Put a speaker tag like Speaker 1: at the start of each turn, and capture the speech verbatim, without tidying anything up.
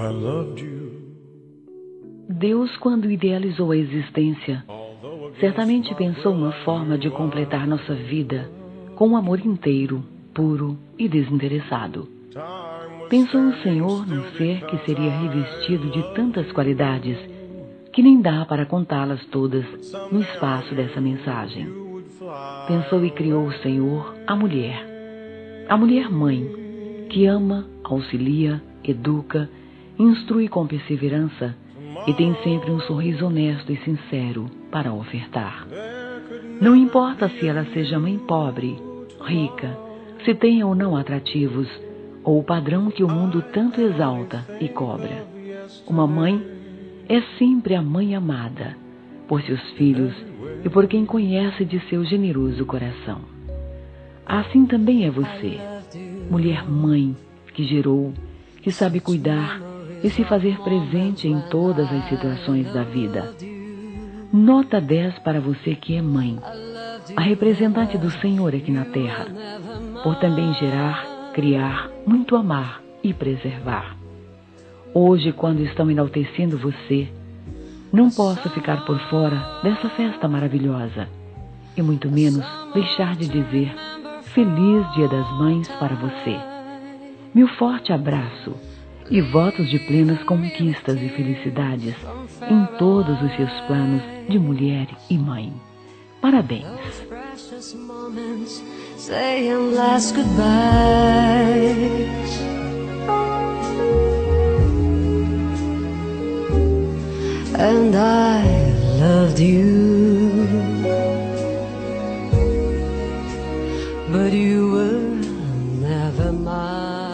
Speaker 1: I loved you.
Speaker 2: Deus, quando idealizou a existência, certamente pensou uma forma de completar nossa vida com um amor inteiro, puro e desinteressado. Pensou o Senhor num ser que seria revestido de tantas qualidades que nem dá para contá-las todas no espaço dessa mensagem. Pensou e criou o Senhor a mulher, a mulher mãe, que ama, auxilia, educa, instrui com perseverança e tem sempre um sorriso honesto e sincero para ofertar. Não importa se ela seja mãe pobre, rica, se tenha ou não atrativos, ou o padrão que o mundo tanto exalta e cobra. Uma mãe é sempre a mãe amada, por seus filhos e por quem conhece de seu generoso coração. Assim também é você, mulher mãe, que gerou, que sabe cuidar e se fazer presente em todas as situações da vida. Nota dez para você que é mãe, a representante do Senhor aqui na terra, por também gerar, criar, muito amar e preservar. Hoje, quando estão enaltecendo você, não posso ficar por fora dessa festa maravilhosa, e muito menos deixar de dizer Feliz Dia das Mães para você. Meu forte abraço e votos de plenas conquistas e felicidades em todos os seus planos de mulher e mãe. Parabéns.
Speaker 3: And I loved you, but you were never mine.